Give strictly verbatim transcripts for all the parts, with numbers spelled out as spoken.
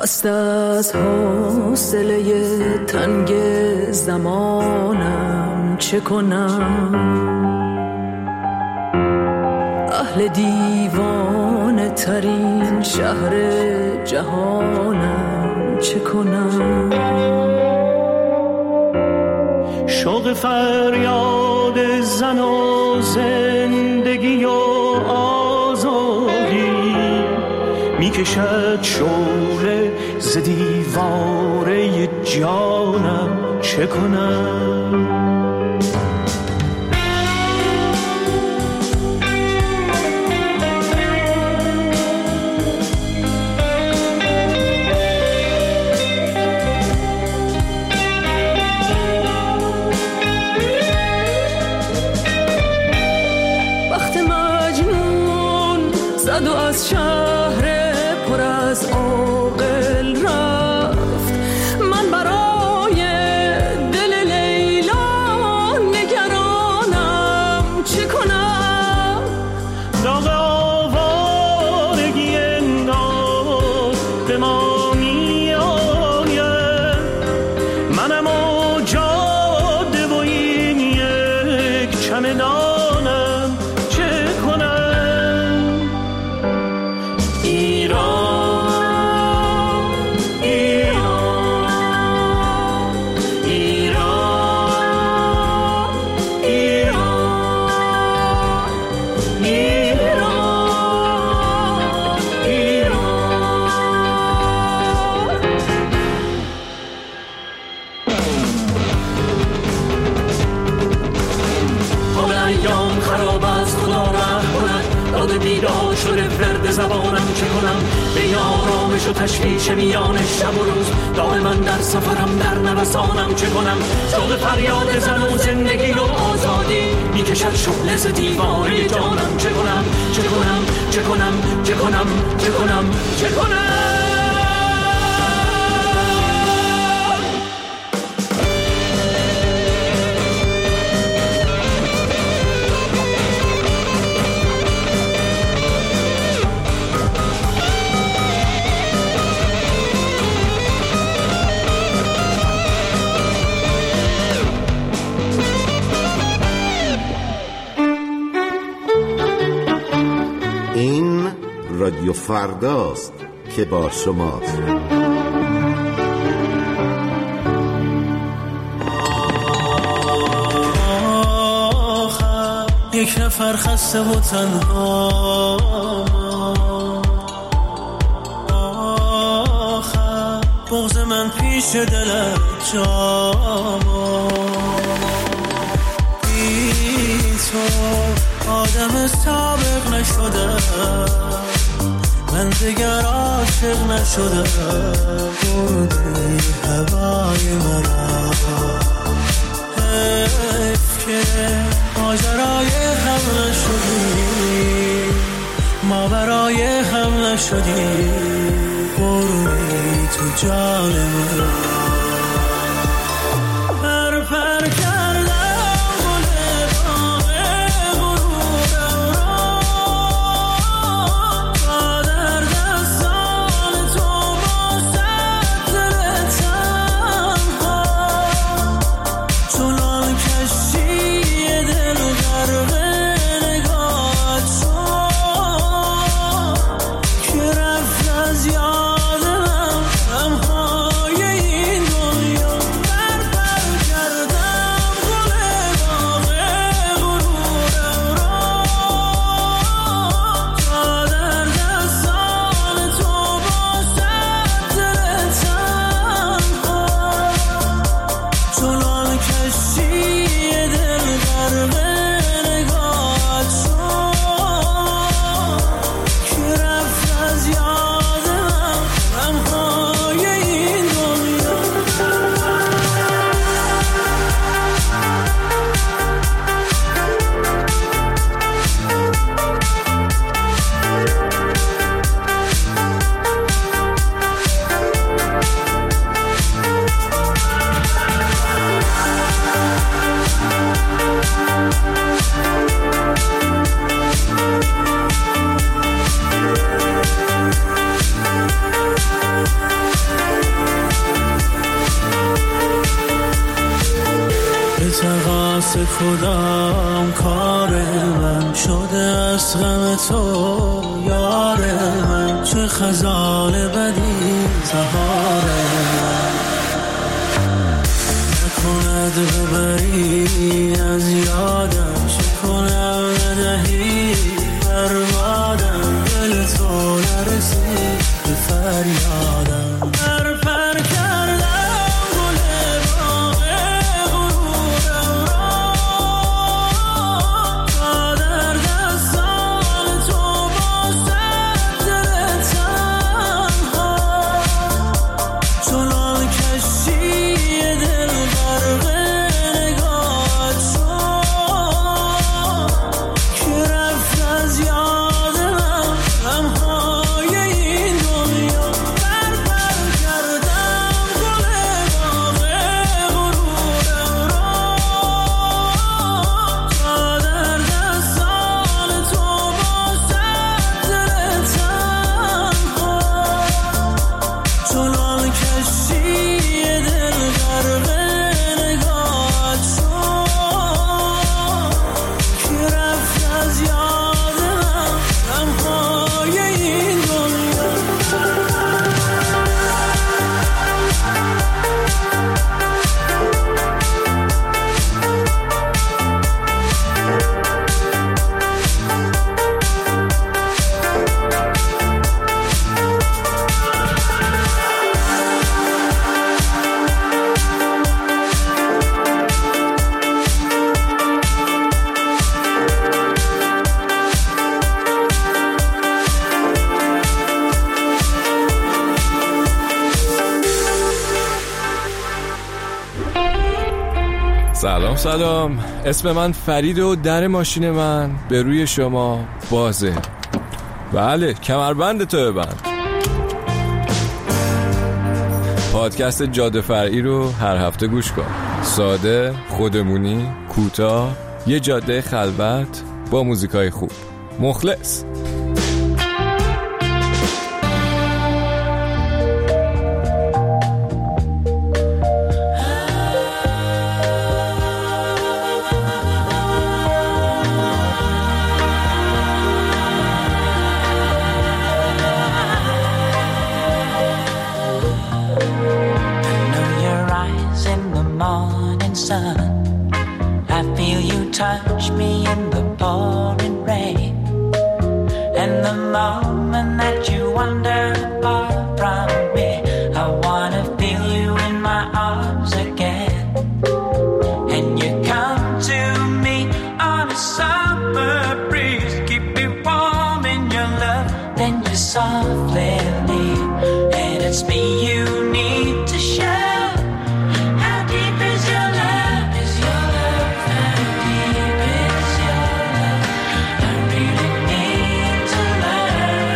خسته از حوصله تنگ زمانم چه کنم، اهل دیوانه ترین شهر جهانم چه کنم. شوق فریاد زن و زندگی و آزادی میکشد شعله ز دیواره جانم چه کنم. زد و از شهر پر از عاقل رفت، من برای دل لیلا نگرانم چه کنم. داغ آوارگی انگار به ما می آید، منم و جاده و این یک چمدانم چه کنم. بیدار شده فرد زبانم چه کنم. به آرامش و تشویش میان شب و روز دام من در سفرم در نوسانم چه کنم. شوق فریاد زن و زندگی و آزادی میکشد شعله ز دیواره جانم چه کنم. چه کنم چه کنم چه کنم چه کنم چه کنم. رادیو فرداست که با شماست. آخر یک نفر خسته و تنها، آخر بغض من پیش دلت جاما. بی تو آدم سابق نشدم، من دیگر عاشق نشدم. بردی هوای مرا، حیف که ماجرای هم نشدی، ما برای هم نشدی. بردی تو جان مرا. پر پر یادم غمهای این کار من شده از غم تو یار من، چه خزان بدی سهار من. نکند ببری از یادم، چه کنم ندهی بربادم، دل تو نرسید به فریادم. پر پر کردم گل باغ غرورم را، تا در دستان تو باشد دل تنها، چنان کشتی دل غرق نگاهت شد که رفت از یاد من غمهای این دنیا. پر پر کردم گل باغ غرورم را، تا در دستان تو باشد دل تنها، چنان کشتی دل غرق نگاهت شد که رفت از یاد من غمهای این دنیا. سلام سلام، اسم من فرید و در ماشین من به روی شما بازه. بله، کمربند تو ببند. پادکست جاده فرعی رو هر هفته گوش کن. ساده، خودمونی، کوتاه، یه جاده خلوت با موزیکای خوب. مخلص. I feel you touch me in the pouring rain, and the moment that you wander far from me, I wanna feel you in my arms again. And you come to me on a summer breeze, keep me warm in your love, then you softly leave, and it's me you need to show. Learn.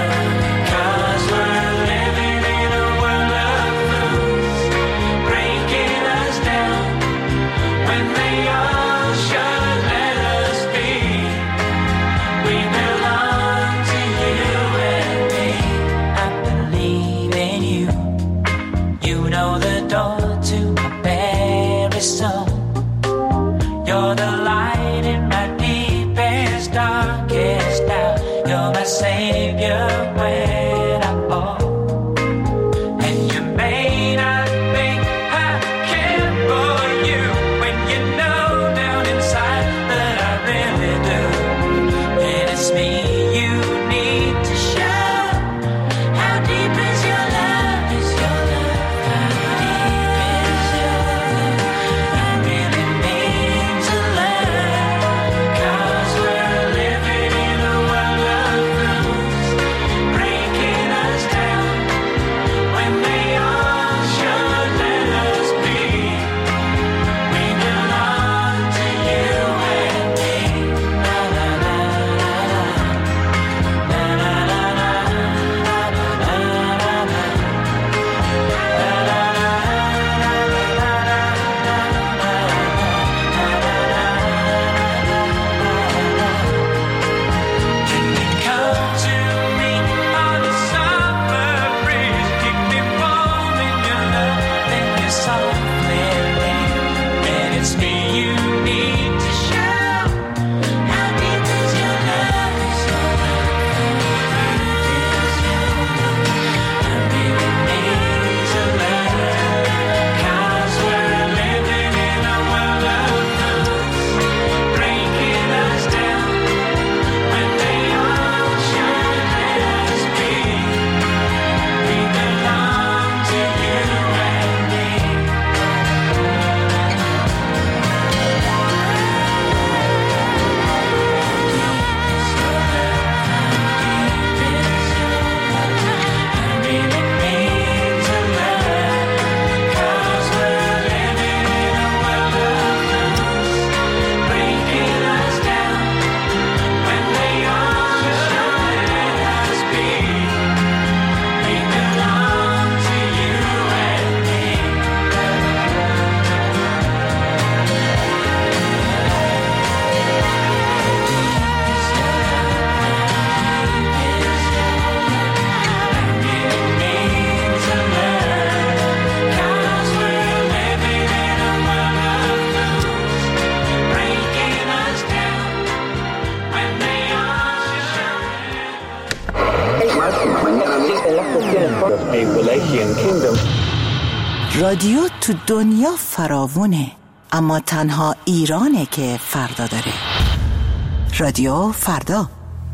a Wallachian kingdom. رادیو تو دنیا فراوونه، اما تنها ایرانه که فردا داره. رادیو فردا.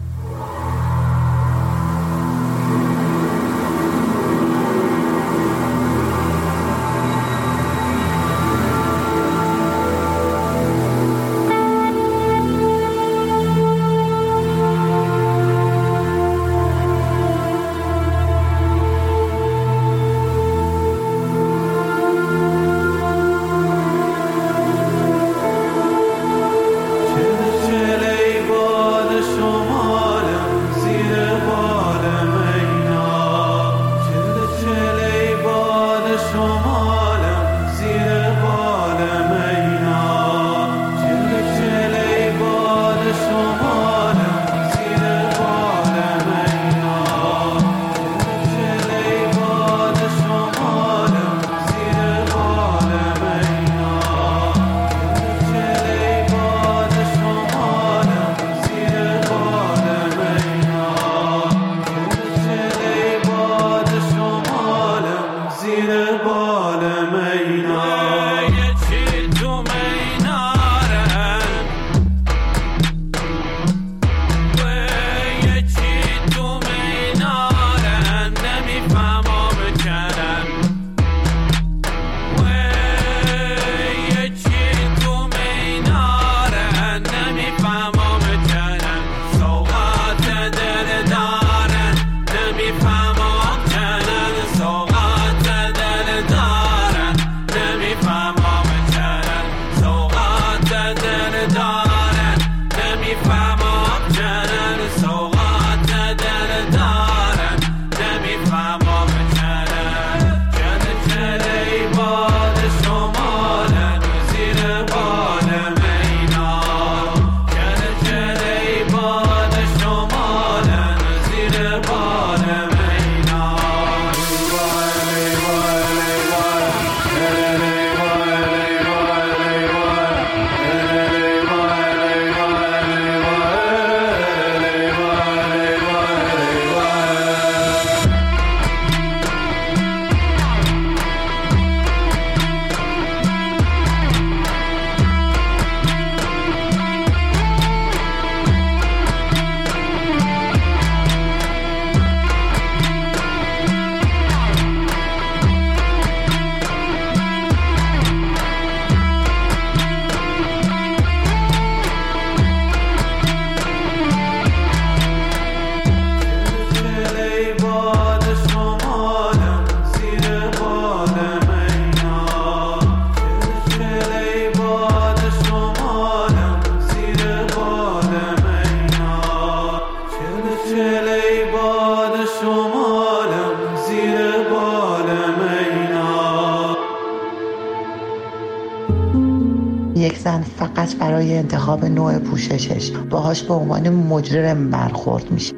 یک زن فقط برای انتخاب نوع پوششش باهاش به عنوان مجرم برخورد میشه.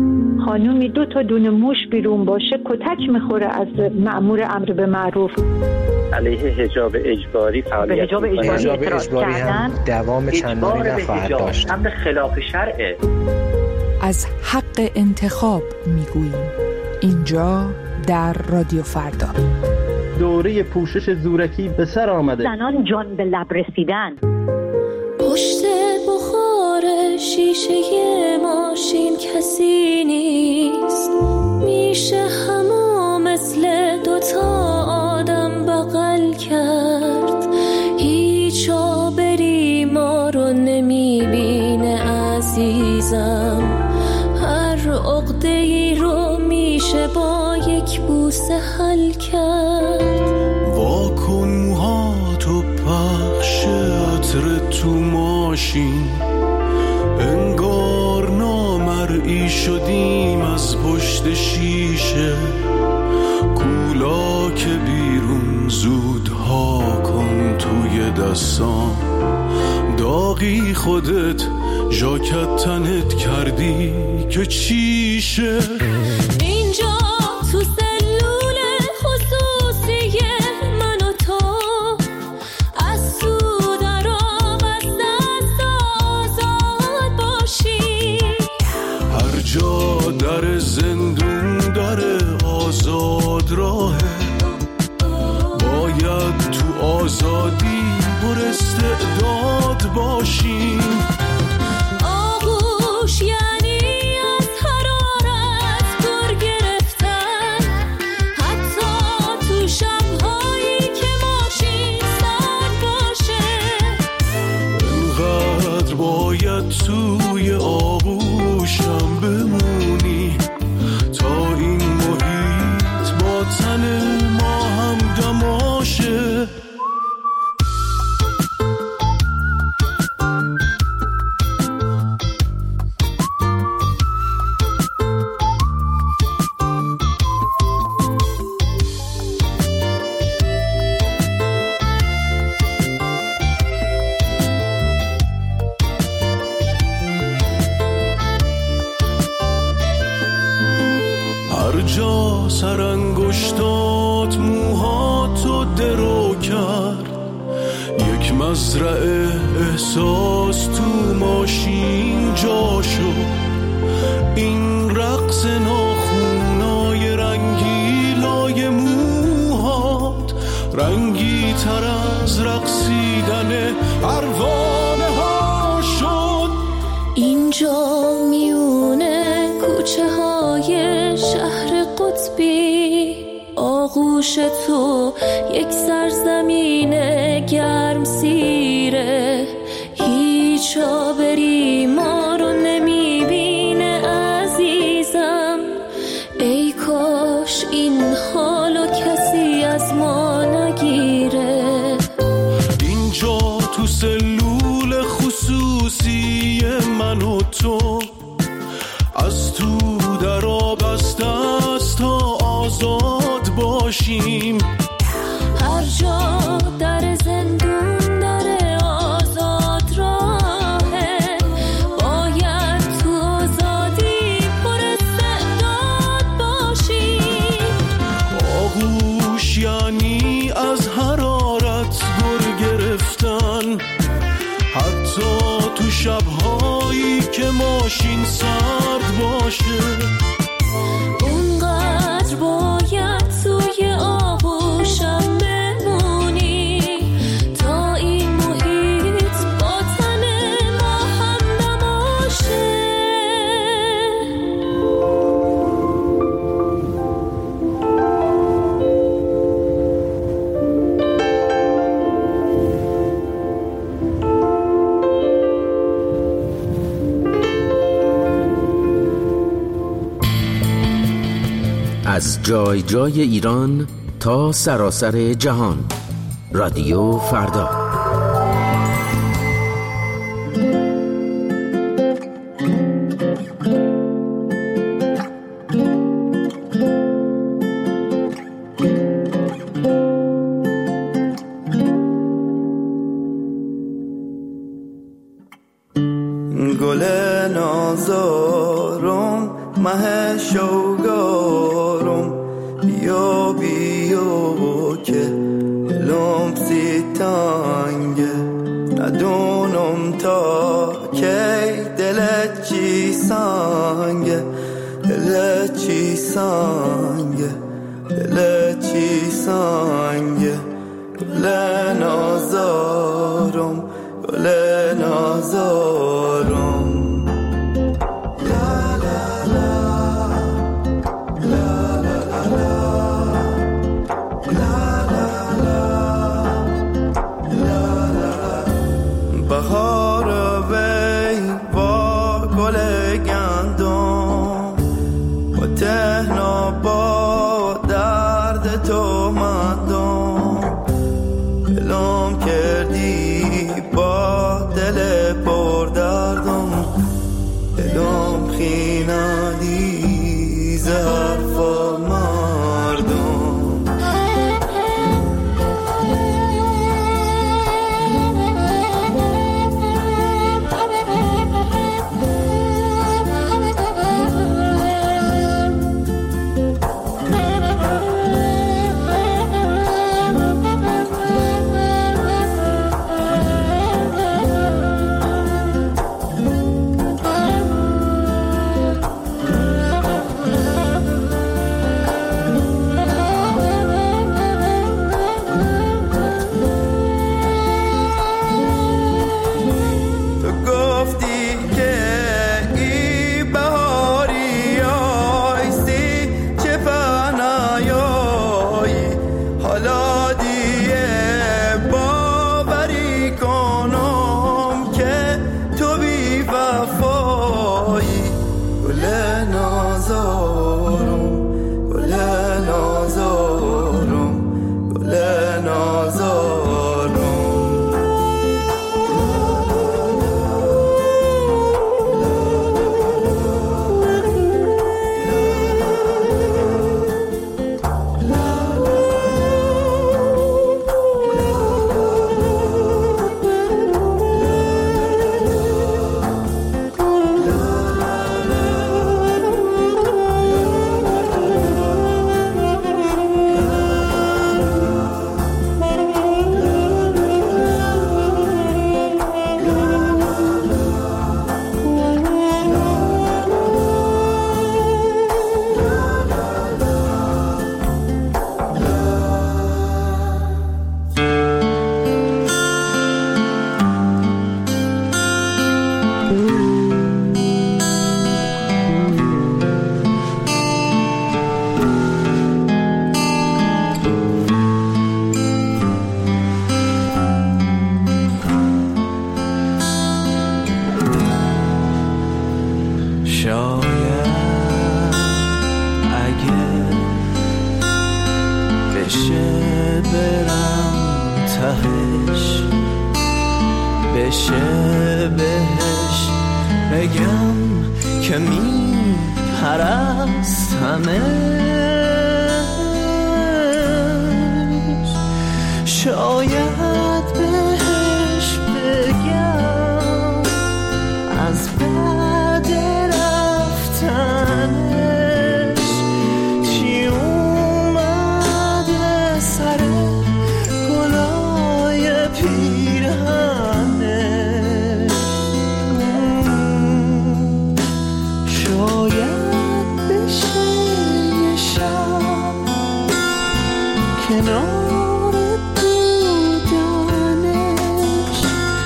خانومی دو تا دونه موش بیرون باشه کتک میخوره از مأمور امر به معروف. علیه حجاب اجباری فعالیت حجاب اجباری, حجاب اجباری هم دوام چندانی نخواهد داشت. امر خلاف شرعه. از حق انتخاب میگوییم اینجا در رادیو فردا. دوره پوشش زورکی به سر آمده. زنان جان به لب رسیدن. پشت بخار شیشه ماشین کسی نیست، میشه همو مثل دوتا آدم بغل کرد. هیچ آبری ما رو نمیبینه عزیزم، هر عقده‌ای رو میشه با یک بوسه حل کرد. واکن موهاتو پخش عطر تو ماشین، انگار نامرئی شدیم از پشت شیشه. کولا که بیرون زودها کن توی دستام، داغی خودت ژاکت تنت کردی که چیشه. اینجا تو سلول خصوصی من و تو، از تو درام از دست آزاد باشی. هر جا در زندون داره آزاد باشیم. آغوش یعنی از حرارت گر گرفتن، حتی تو شب‌هایی که ماشین سرد باشه. انقدر باید توی آغوشم بمونی تا این محیط با تن ما هم دماشه. هر جا سرانگشتات موهاتو درو کرد، یک مزرعه احساس تو ماشین جا شد. این رقص ناخونای رنگیلای موهات رنگی تر از رقصیدن پروانه ها شد. اینجا میونه کوچه های شهر قطبی، آغوش تو یک سرزمین گرم سیره. هیچ آبری ما رو نمیبینه عزیزم، ای کاش این حالو کسی از ما نگیره. اینجا تو سلول خصوصی من و تو، از تو در آب است تا آزاد باشیم. هر جا در زندون در آزاد راهه، باید تو آزادی پر استعداد باشیم. آغوش یعنی از حرارت گر گرفتن، حتی تو شب‌هایی که ماشین سرد باشه. اونقدر باید توی آغوشم بمونی تا این محیط با تن ما هم نباشه. از جای جای ایران تا سراسر جهان، رادیو فردا. گل نازارم مه شوگارم، بیا بیا که لم سی تانگه. ندونم تا کی دلت چی سانگه، دلت چی سانگه، دلت چی سانگه. گل نازارم گل نازارم. بهار وی با گل گندم و تهنا با درد تو مندم. دلم کردی با دل پر دردم، دلم خیندی زرفا مردم. شاید اگه بشه برم تهش، بشه بهش بگم که می پرستمش. شاید بهش بگم از بعد رفتنش چی اومده سر گلای پیرهنش. شاید بشه یه شب کنار بودنش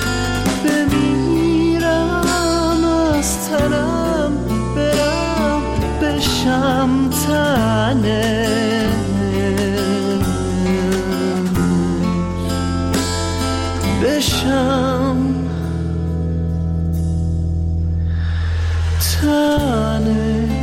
بمیرم از تنم برم بشم تنش، بشم تنش.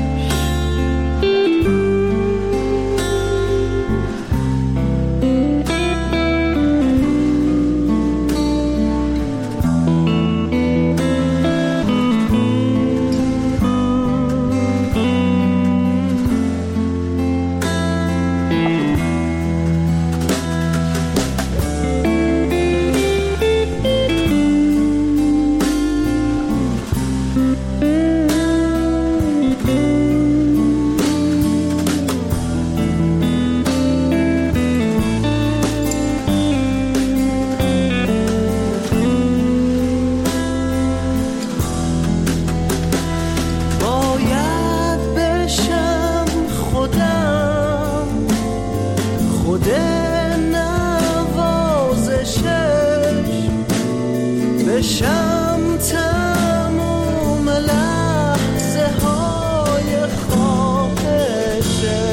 بشم تموم لحظه های خواهشه.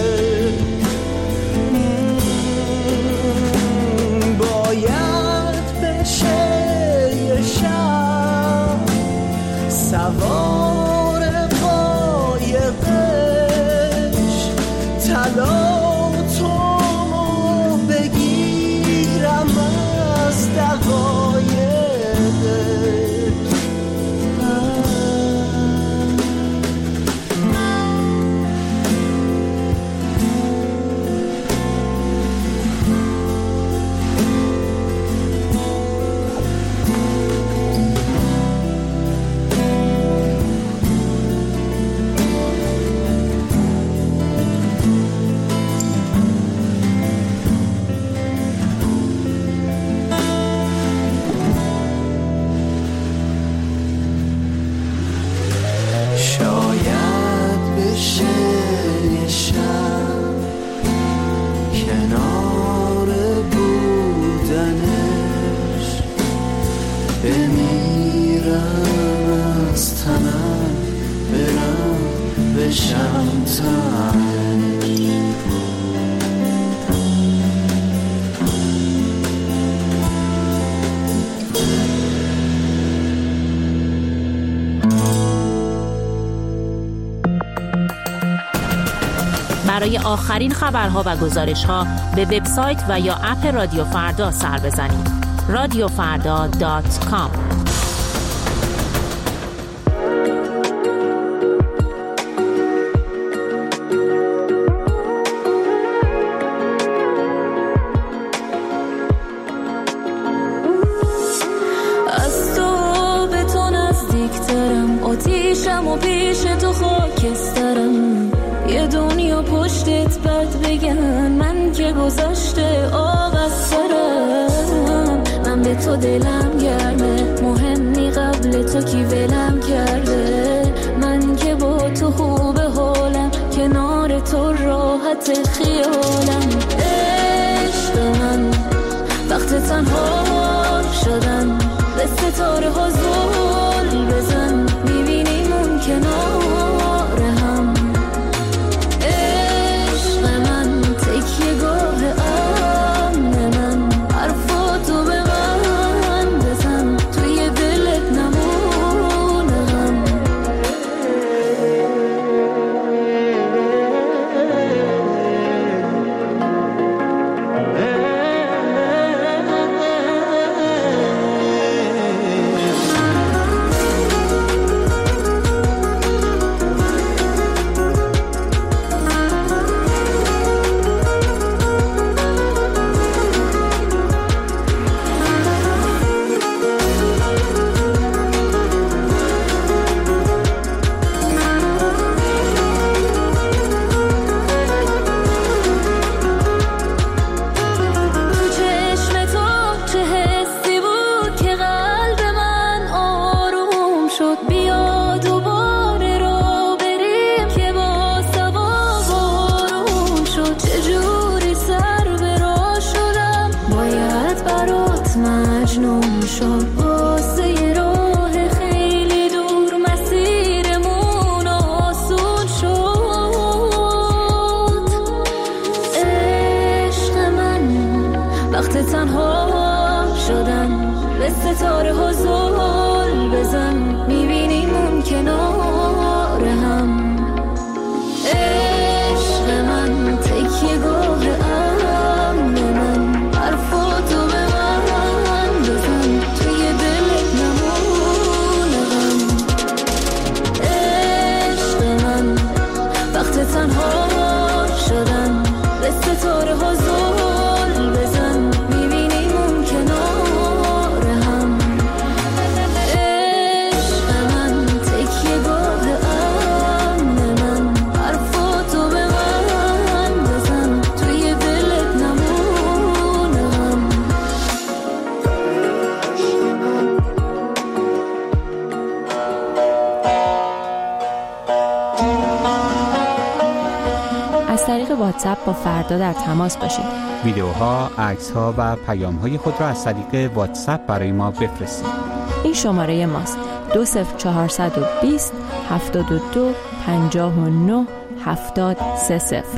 باید بشه یه شب سوار قایقش طلا تو بگیرم از دقایق. بمیرم از تنم برم بشم تنش. برای آخرین خبرها و گزارش‌ها به وبسایت و یا اپ رادیو فردا سر بزنید. رادیو فردا دات کام. از تو به تو نزدیکترم، آتیشم و پیش تو خاکسترم. یه دنیا پشتت بد بگن من که گذشته آب از سرم. من به تو دلم گرمه، مهمی قبل تو کی ولم کرده. من که با تو خوب حالم، کنار تو راحت خیالم. عشق من وقت تنها شدن، به ستاره ها زل بزن، میبینیم اون کنار هم. عشق من تکیه گاه امن من، حرفاتو به من بزن، توی دلت نمونه هم. ستاره ها زل بزن، میبینیم اون کنار هم. عشق من تکیه گاه امن من، حرفاتو به من بزن، توی دلت نمونم. عشق من وقت تنها شدن، به ستاره ها زل بزن، میبینیم اون کنار هم. عشق من تکیه گاه امن من، حرفاتو به من بزن، توی دلت نمونم. از طریق واتساپ با فردا در تماس باشید. ویدیوها، عکس‌ها و پیام‌های خود را از طریق واتساپ برای ما بفرستید. این شماره ماست: دو صفر چهارصد و بیست هفتاد و دو پنجاه و نه هفتاد سه صفر.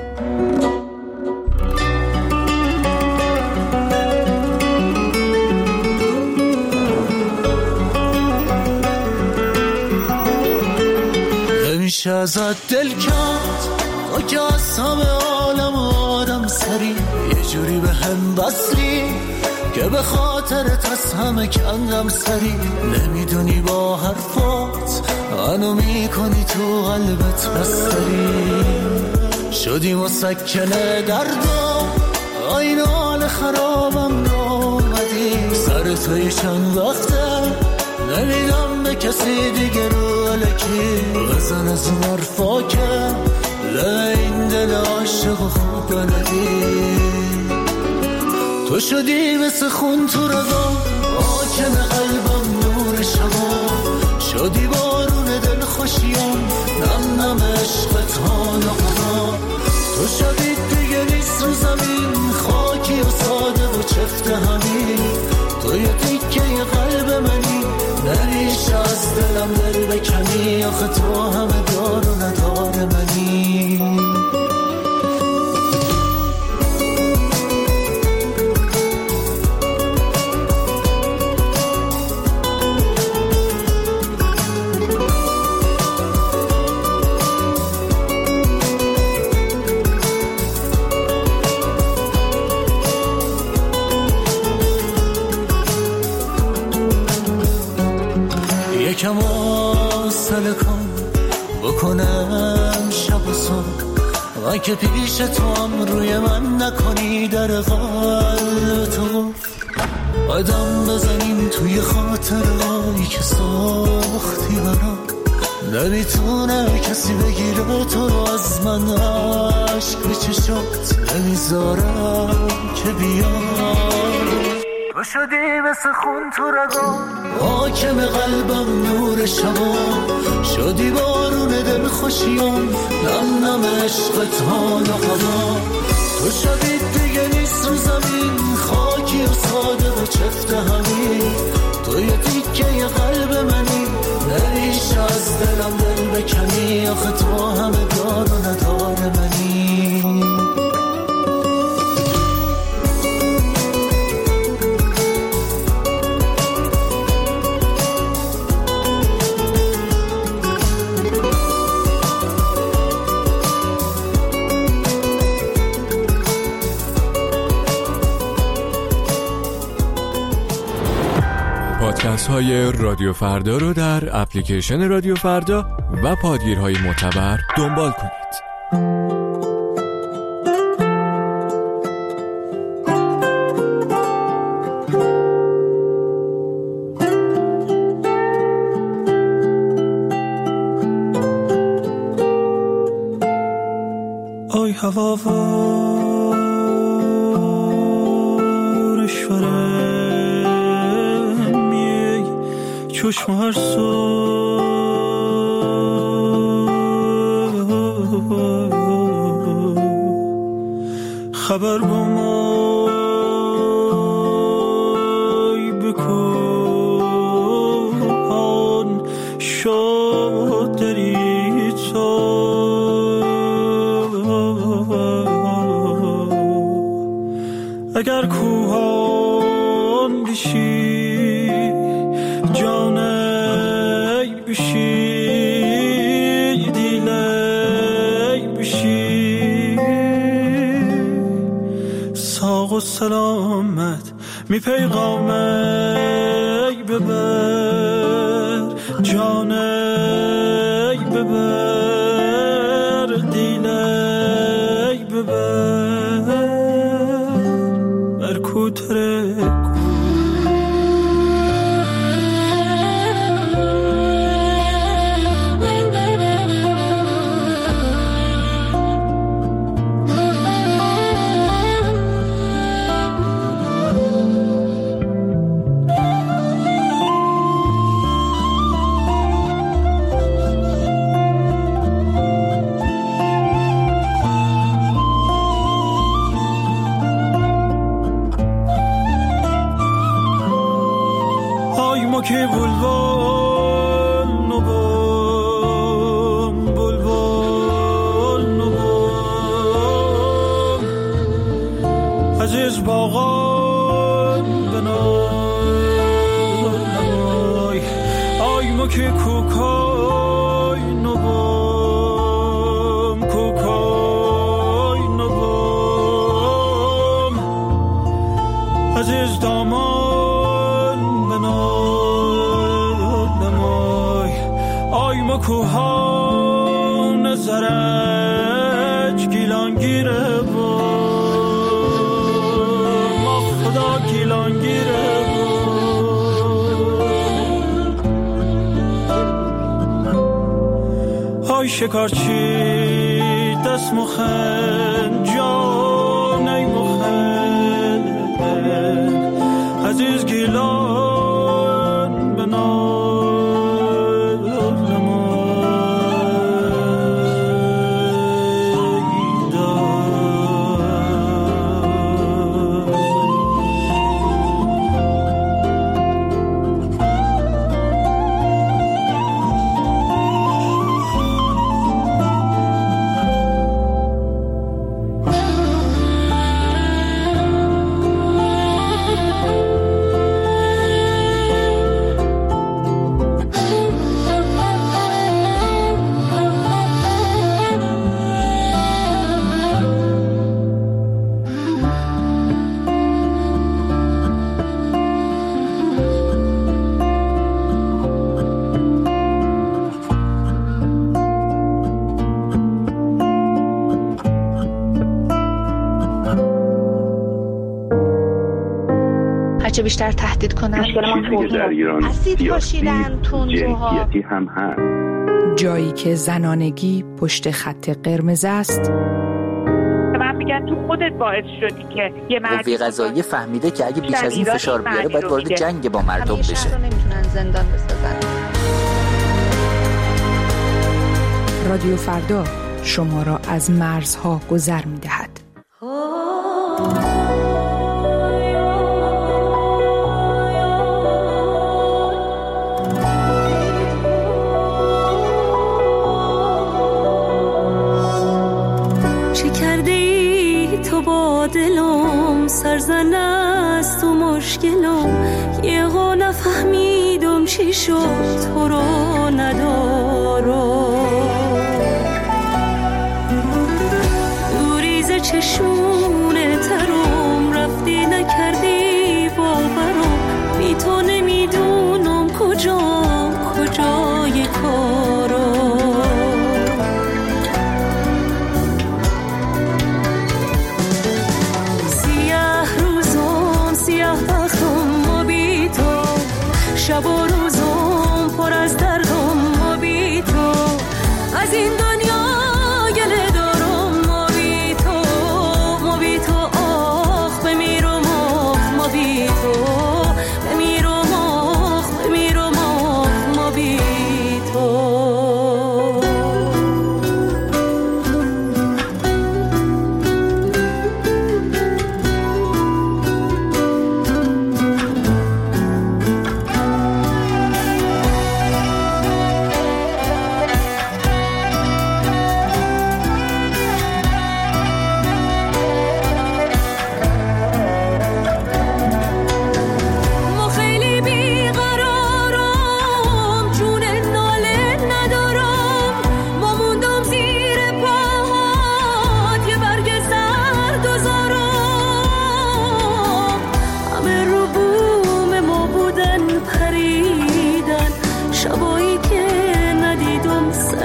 نمیشه ازت دل کرد تو که از همه عالم آدم سری، یه جوری به هم بسری که به خاطرت از همه کندم سری. نمیدونی با حرفات منو میکنی تو قلبت بستری، شدی مسکنه دردم، این حال خرابم نامدی. سر توی چند وقته نمیدم به کسی دیگه رو الکی، بزن از اون حرفا که این دل عاشق خوب بلدی. تو شدی مثل خون تو رگام، آکن قلبم نور شبا، شدی بارون دل خوشیم، نم نم عشقت حال قضا. تو شدی دیگه نیست رو زمین، خاکی و ساده و چفت همین، تو یه تیکه یه قلب منی، نریشه از دلم دل بکنی، آخه تو همه دار و ندار منی. یکم آسل کن بکنم شب و صبح، من که پیش تو هم روی من نکنی در قلب تو. قدم بزنیم توی خاطرهایی که ساختی برام، نمیتونه کسی بگیره تو رو از من، عشق به چشات نمیذارم که بیام. تو شدی مثل خون تو رگام، حاکم قلبم نور شبا، شدی بارون دل خوشیم، نم نم عشقت حال و قضا. تو شدی دیگه نیست رو زمین، خاکی و ساده و چفت همین، تو یه تیکه یه قلب منی، نریش از دلم دل بکنی، آخه تو همه دار و ندار منی. پادکست های رادیو فردا رو در اپلیکیشن رادیو فردا و پادگیرهای معتبر دنبال کنید. آی هوا چشم هر صبح خبر با مای بکن شد دری تو اگر کوهان بشی سلامت می پیغام ای ببر جان ای ببر دیل ای ببر بر کوتره که بلبل نبام بلبل نبام عزیز باغان بنای آی ما که کوکای نبام کوکای نبام عزیز دامان بنای کوهان زرج گیلانگیره با ما خدا گیلانگیره با های شکارچی دست مخن جان ای مخن عزیز گیلان بنا چه بیشتر تهدید کنن چیزی در ایران اسید پاشیدن تندروها هم هست. جایی که زنانگی پشت خط قرمز است. من میگن تو خودت باعث شدی که یه مردی قوه قضاییه فهمیده که اگه بیش از این فشار بیاره باید وارد جنگ با مردم بشه. همیشه نمیتونن زندان بسازن. رادیو فردا شما را از مرزها گذر میدهد. دلم سرزن است و مشکلم یه ها نفهمیدم چی شد تو رو ندارم دوریز چشمونه ترم رفتی نکردی باورم بی تو نمیدونم کجام کجای کارم شب و روزم پر از دردم ما بی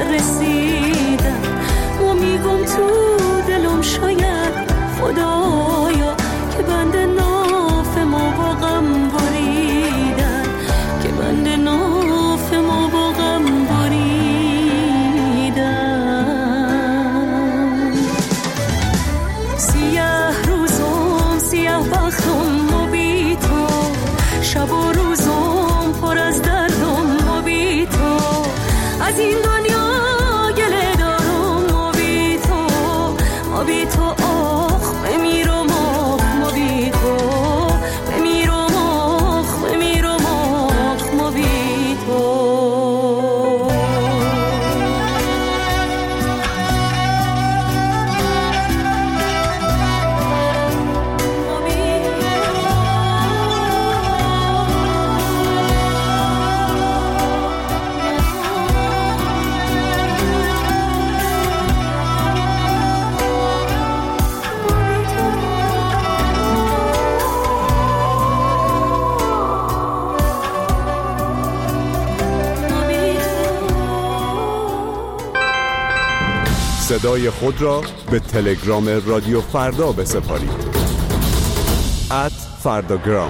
نرسیدم و میگم تو دلم شاید خدایا که بند ناف ما با غم بریدن، که بند ناف ما با غم بریدن. سیاه روزم سیاه بختم و بی تو، شب و روزم پر از دردم و بی تو، از این دنیا گله دارم و بی تو، و بی تو آخ بمیرم آخ و بی تو، بمیرم آخ بمیرم آخ و بی تو. صدای خود را به تلگرام رادیو فردا بسپارید. ات فرداگرام.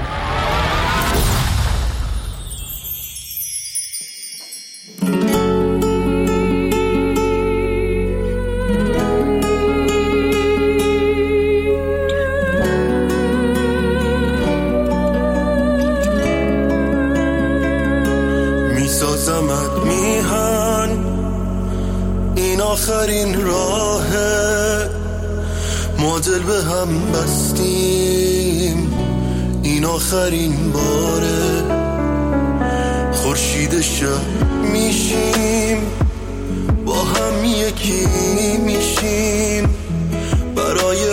میسازمت میهن، این آخرین راهه، ما دل به هم بستیم، این آخرین باره، خورشید شب میشیم، با هم یکی میشیم، برای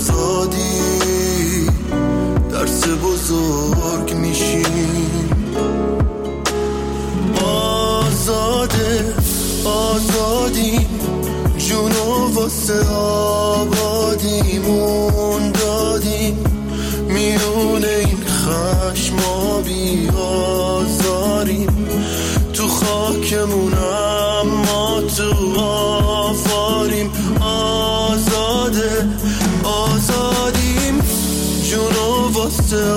آزادی درس بزرگ میشیم. آزاده آزادیم، جونو واسه آبادیمون دادیم، میون این خشما بیازاریم، تو خاکمون اما تو آفاریم. آزاده آزادیم، جونو واسه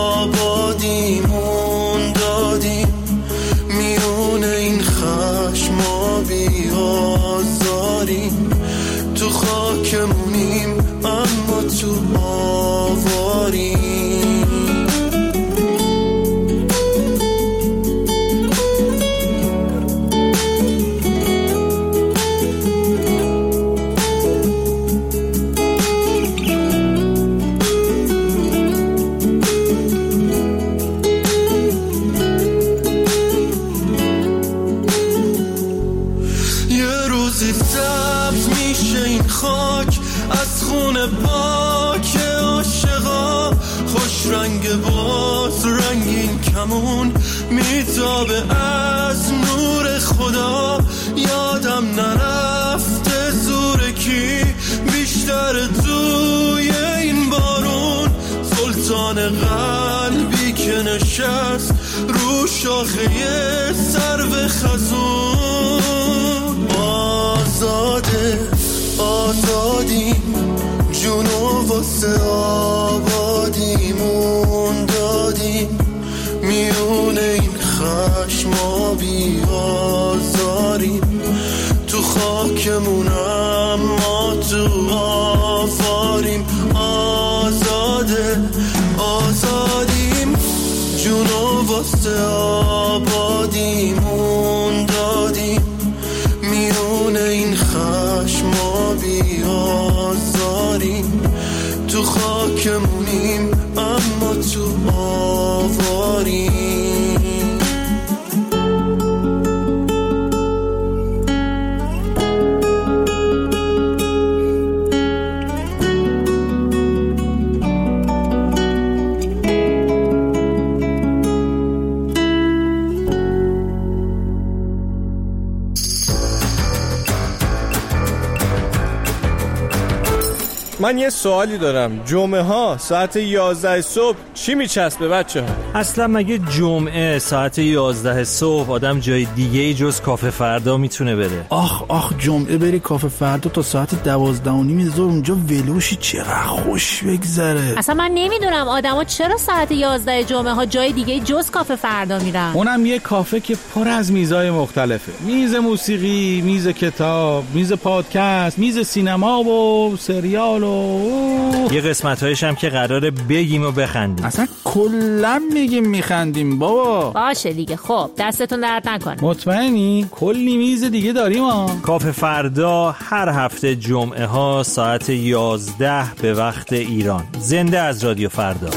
آبادیمون دادیم، میون این خشما بیازاریم، تو خاکمونیم اما تو آواریم. خاک از خون پاک عاشقا، خوش رنگ باز رنگین کمون میتابه از نور خدا. یادم نرفته زور کی بیشتر توی این بارون، سلطان قلبی که نشست رو شاخه سرو خزون. آزاده آزادیم، جونو واسه آبادیمون دادیم، میون این خشما بیازاریم، تو خاکمون اما تو آفاریم. آزاده آزادیم، جونو واسه آبادیمون دادیم، میون این خشما بیازاریم، تو خاکمونیم اما تو آواریم. من یه سوالی دارم. جمعه ها ساعت یازده صبح چی میچسبه بچه ها؟ اصلا مگه جمعه ساعت یازده صبح آدم جای دیگه ای جز کافه فردا میتونه بره؟ آخ آخ جمعه بری کافه فردا تا ساعت دوازده و نیم ظهر اونجا ولوشی چقدر خوش بگذره. اصلا من نمیدونم آدما چرا ساعت یازده جمعه ها جای دیگه جز کافه فردا میرن. اونم یه کافه که پر از میزای مختلفه. میز موسیقی، میز کتاب، میز پادکست، میز سینما و سریال و یه قسمت‌هایش هم که قراره بگیم و بخندیم. اصلا کلا میگیم میخندیم بابا. باشه دیگه. خب دستتون درد نکنه. مطمئنی؟ کلی میز دیگه داریم ها. کافه فردا هر هفته جمعه ها ساعت یازده به وقت ایران. زنده از رادیو فردا.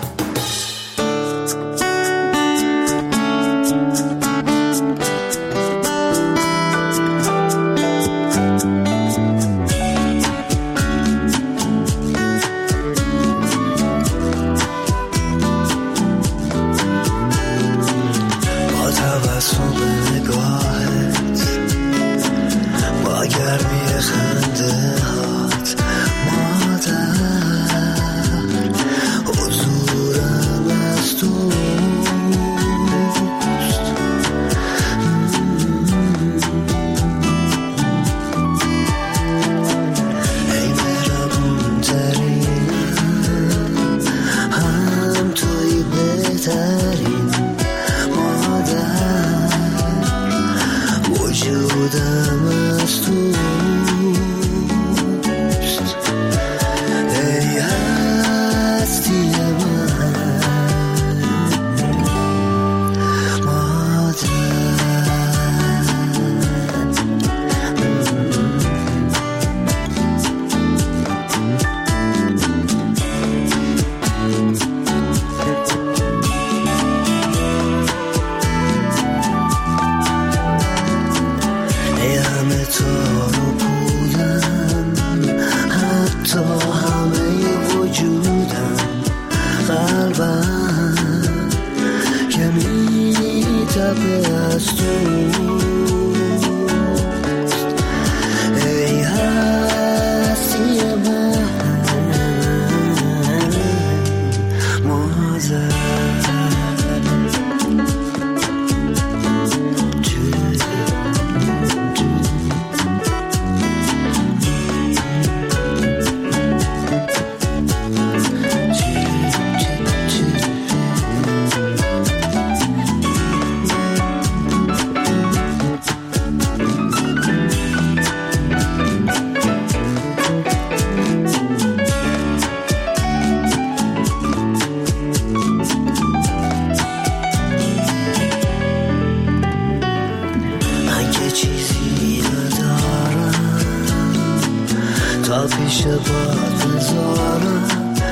پیش باد بذارم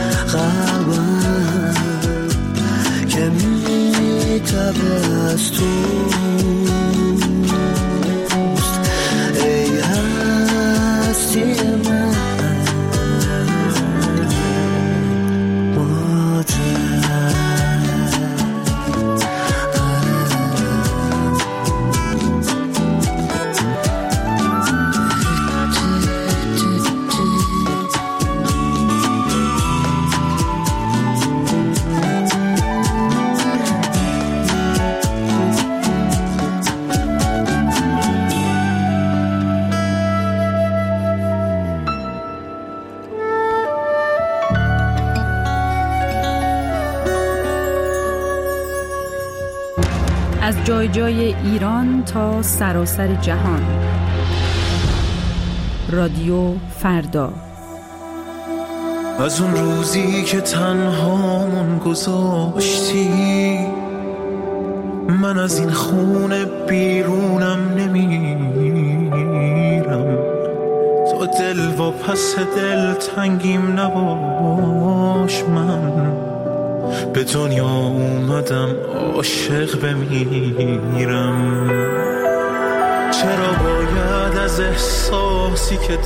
قلبم که میتبه از تو ای هستی من از جای جای ایران تا سراسر جهان. رادیو فردا. از اون روزی که تنهامون گذاشتی من از این خونه بیرونم نمیرم تو دل و پس دل تنگیم نباش من به دنیا اومدم عاشق بمیرم چرا باید از احساسی که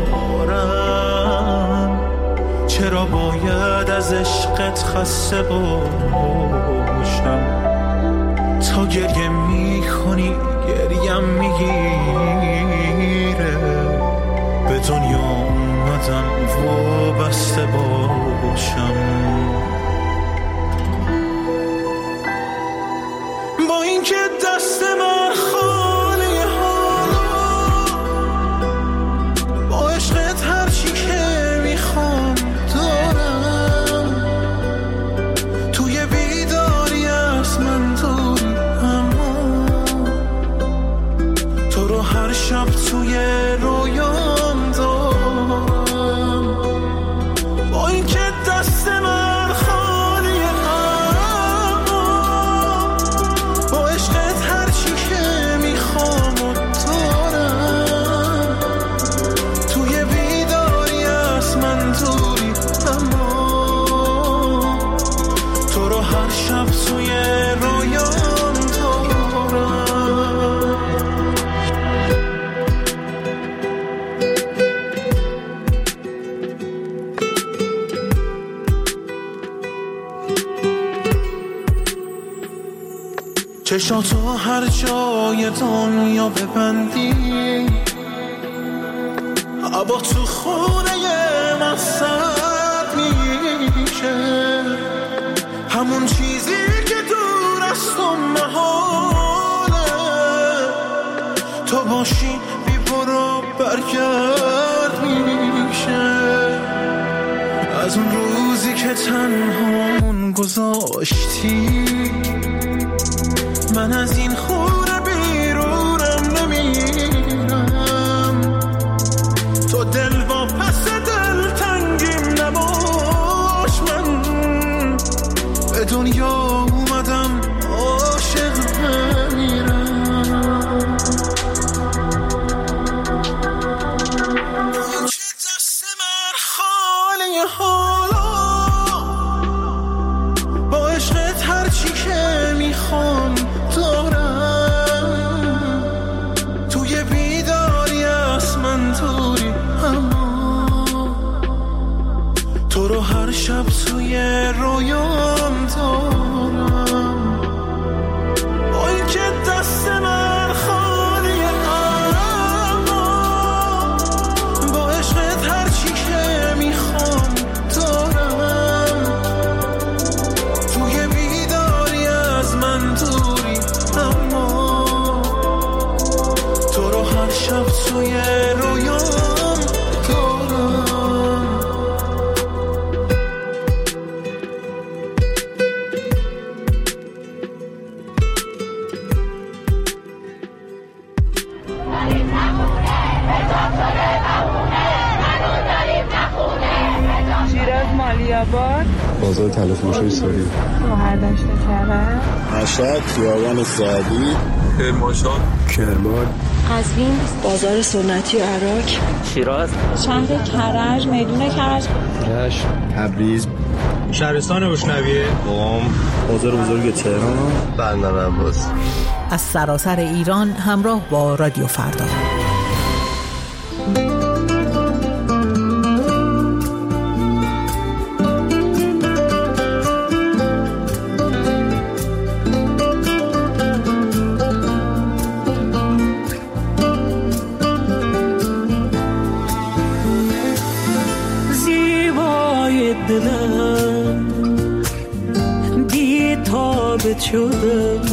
دارم چرا باید از عشقت خسته باشم تا گریه میکنی گریم میگیره به دنیا اومدم رویام دارم، با این که دست من خالیه، اما با عشقت هرچی که میخوام و دارم. توی بیداری از من دوری، اما تو رو هر شب توی رویام دارم. چشاتو هر جای دنیا ببندی، هوا تو خونه من سرد میشه، همون چیزی که دور از تو محاله، تو باشی بی برو برگرد میشه. از اون روزی که تنهامون گذاشتی، من از این خونه بیرونم نمیرم. تو دل با پس دل تنگیم نباش، من به دنیا اومدم عاشق بمیرم. چه دست من خالی حالا، با عشقت هرچی که میخوام دارم. توی بیداری از من دوری، اما تو رو هر شب توی رویام دارم. با این که دست من خالیه، اما با عشقت هرچی که میخوام دارم. توی بیداری از من دوری، اما تو رو هر شب توی رویام دارم. شیراز مالیاباد، بازار تلفروشی سوری، مهردشت کرم، مشهد خیابان سعدی، کرمانشاه، کرمان، قزوین، بازار سنتی عراق، شیراز، شهر کرج، میدون کرج، رشت، تبریز، شهرستان روشنویه، قم، بازار بزرگ تهران، بندر عباس. از سراسر ایران همراه با رادیو فردا. شدم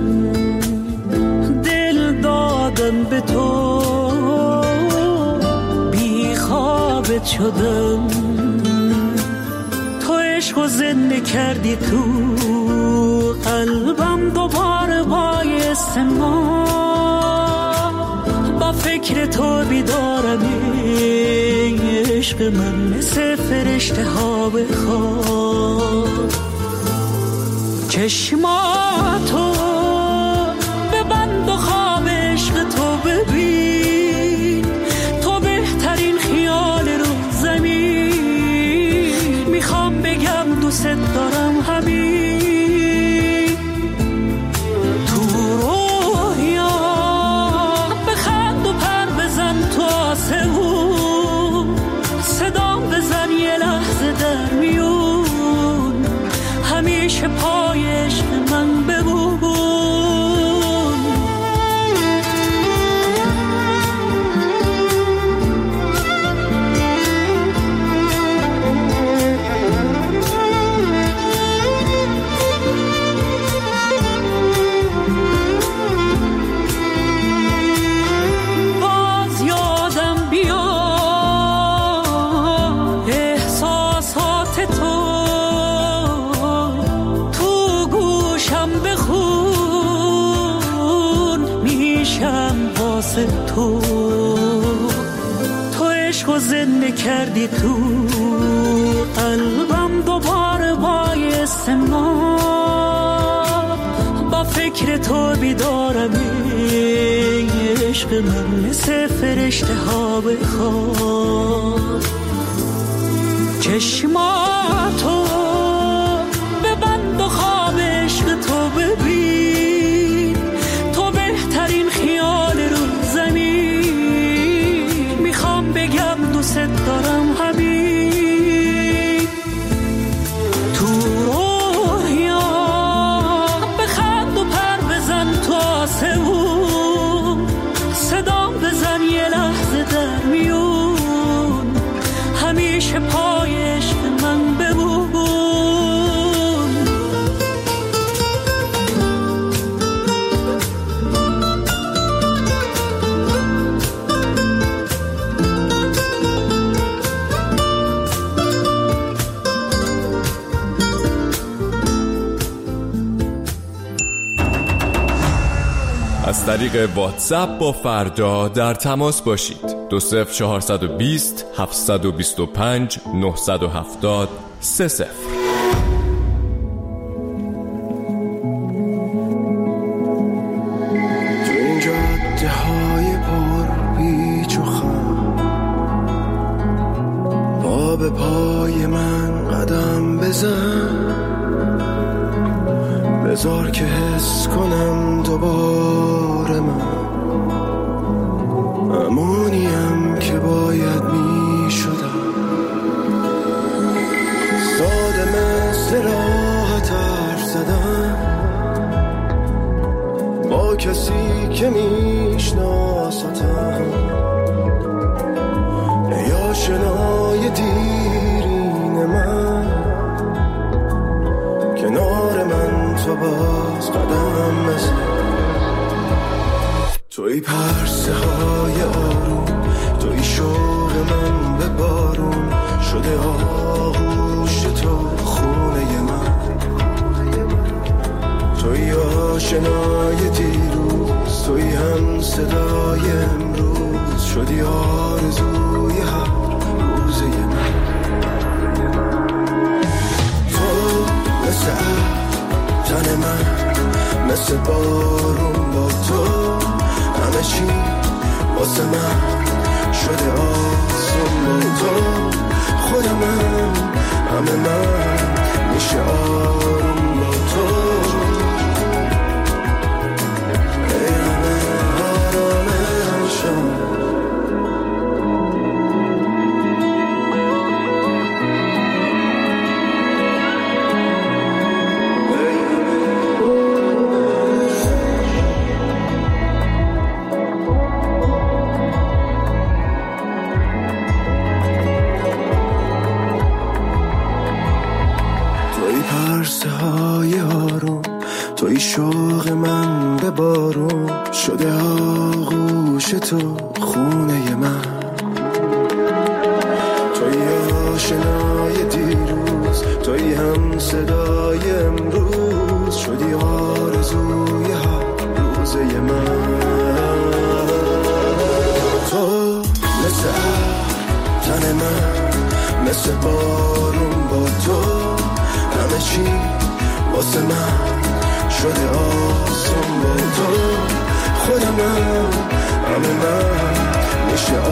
دل دادم به تو، بی خوابت شدم. تو عشق زنده کردی تو قلبم، دوباره بایست ما با فکر تو بیدارم. عشق من مثل فرشته ها بخواب، چشماتو ببند و خواب عشق تو ببین. تو بهترین خیال رو زمین، میخوام بگم دوست دارم همین. تو رویا بخند و پر بزن تو آسمون، صدام بزن یه لحظه در میون، همیشه پای عشق من بمون. باز یادم بیا احساسات تو، تو گوشم بخون میشم واسه تو. تو زنده کردی تو قلبم دوباره بای استمناب با فکر تو بیدارم عشق من مثل فرشته ها بخواب چشماتو ببند و خواب عشق تو ببین تو بهترین خیال رو زمین میخوام بگم دوست دارم حبیب تو رویا بخند و پر بزن تو آسمون صدام بزن یه لحظه در میون همیشه پای عشق من بمون از طریق واتساپ با فردا در تماس باشید. دو صفر چهارصد و بیست هفتصد و بیست و پنج نهصد و هفتاد سه صفر. تو این جاده های پر پیچ و خم پا به پای من قدم بزن بذار که حس کنم دوباره من امونیم که باید می شدم ساده مثل راحت حرف زدم با کسی که میشناستم ای آشنای دیرین من کنار من تو باز قدم بزن توی پرسه های آروم توی شوق من به بارون شده آغوش تو خونه من توی آشنای دیروز توی هم صدای امروز شدی آرزوی هر روزه من تو مثل تن من مثل بارون با تو همه چی واسه من شده آسون با تو خود من همه من میشه آروم با تو ای همه آرامشم پرسه های آروم توی شوق من به بارون شده آغوش تو خونه من توی آشنای دیروز توی هم صدای امروز شدی آرزوی هر روزه من تو مثل تن من مثل بارون با تو همه چی واسه من شده آسون با تو خود من همه من میشه